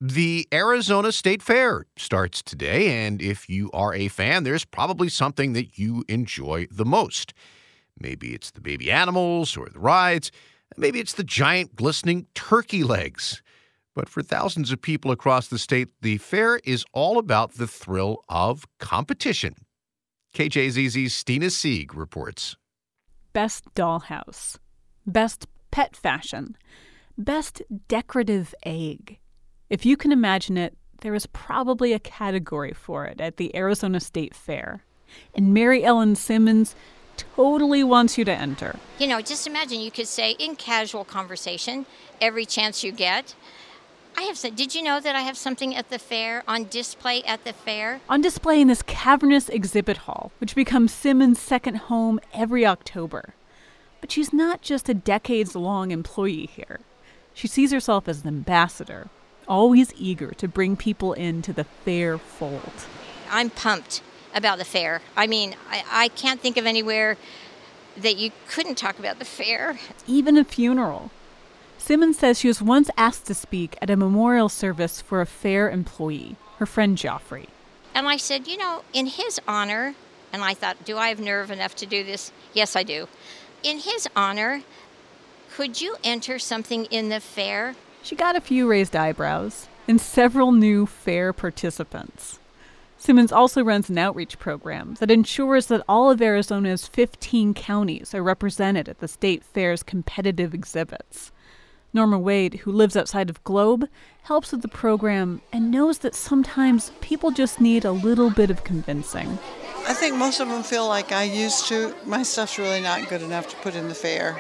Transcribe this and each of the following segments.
The Arizona State Fair starts today, and if you are a fan, there's probably something that you enjoy the most. Maybe it's the baby animals or the rides. Maybe it's the giant glistening turkey legs. But for thousands of people across the state, the fair is all about the thrill of competition. KJZZ's Stina Sieg reports. Best dollhouse. Best pet fashion. Best decorative egg. If you can imagine it, there is probably a category for it at the Arizona State Fair. And Mary Ellen Simmons totally wants you to enter. Just imagine you could say in casual conversation, every chance you get, did you know that I have something at the fair, on display at the fair? On display in this cavernous exhibit hall, which becomes Simmons' second home every October. But she's not just a decades-long employee here. She sees herself as an ambassador, always eager to bring people into the fair fold. I'm pumped about the fair. I can't think of anywhere that you couldn't talk about the fair. Even a funeral. Simmons says she was once asked to speak at a memorial service for a fair employee, her friend Joffrey. And I said, in his honor, and I thought, do I have nerve enough to do this? Yes, I do. In his honor, could you enter something in the fair? She got a few raised eyebrows and several new fair participants. Simmons also runs an outreach program that ensures that all of Arizona's 15 counties are represented at the state fair's competitive exhibits. Norma Wade, who lives outside of Globe, helps with the program and knows that sometimes people just need a little bit of convincing. I think most of them feel like I used to. My stuff's really not good enough to put in the fair.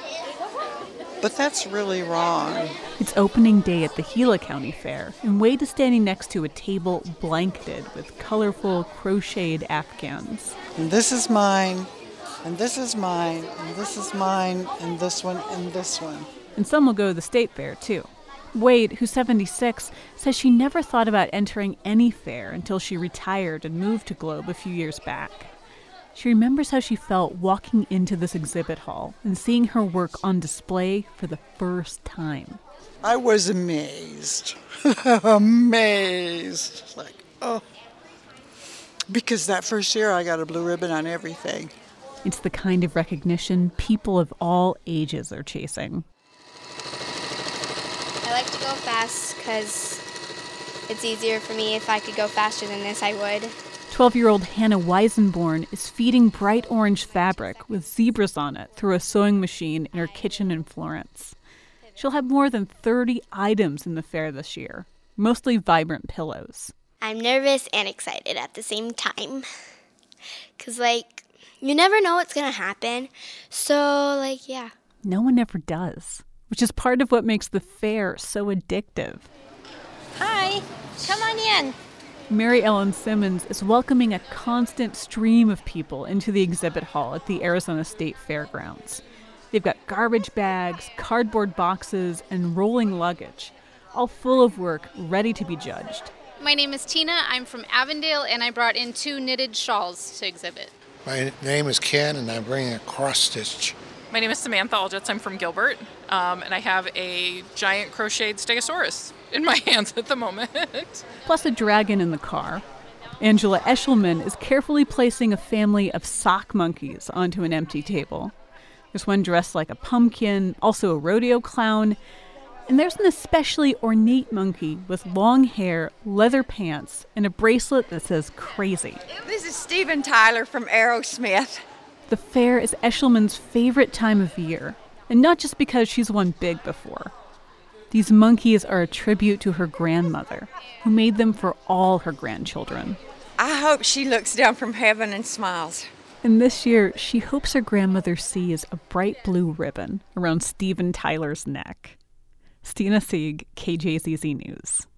But that's really wrong. It's opening day at the Gila County Fair, and Wade is standing next to a table blanketed with colorful crocheted afghans. And this is mine, and this is mine, and this is mine, and this one, and this one. And some will go to the state fair, too. Wade, who's 76, says she never thought about entering any fair until she retired and moved to Globe a few years back. She remembers how she felt walking into this exhibit hall and seeing her work on display for the first time. I was amazed. Amazed. Like, oh. Because that first year I got a blue ribbon on everything. It's the kind of recognition people of all ages are chasing. I like to go fast because it's easier for me. If I could go faster than this, I would. 12-year-old Hannah Weisenborn is feeding bright orange fabric with zebras on it through a sewing machine in her kitchen in Florence. She'll have more than 30 items in the fair this year, mostly vibrant pillows. I'm nervous and excited at the same time. Because, you never know what's going to happen. So, yeah. No one ever does, which is part of what makes the fair so addictive. Hi, come on in. Mary Ellen Simmons is welcoming a constant stream of people into the exhibit hall at the Arizona State Fairgrounds. They've got garbage bags, cardboard boxes, and rolling luggage, all full of work ready to be judged. My name is Tina. I'm from Avondale, and I brought in 2 knitted shawls to exhibit. My name is Ken, and I'm bringing a cross-stitch. My name is Samantha Aldrich. I'm from Gilbert, and I have a giant crocheted stegosaurus in my hands at the moment. Plus a dragon in the car. Angela Eshelman is carefully placing a family of sock monkeys onto an empty table. There's one dressed like a pumpkin, also a rodeo clown, and there's an especially ornate monkey with long hair, leather pants, and a bracelet that says crazy. This is Steven Tyler from Aerosmith. The fair is Eshelman's favorite time of year, and not just because she's won big before. These monkeys are a tribute to her grandmother, who made them for all her grandchildren. I hope she looks down from heaven and smiles. And this year, she hopes her grandmother sees a bright blue ribbon around Steven Tyler's neck. Stina Sieg, KJZZ News.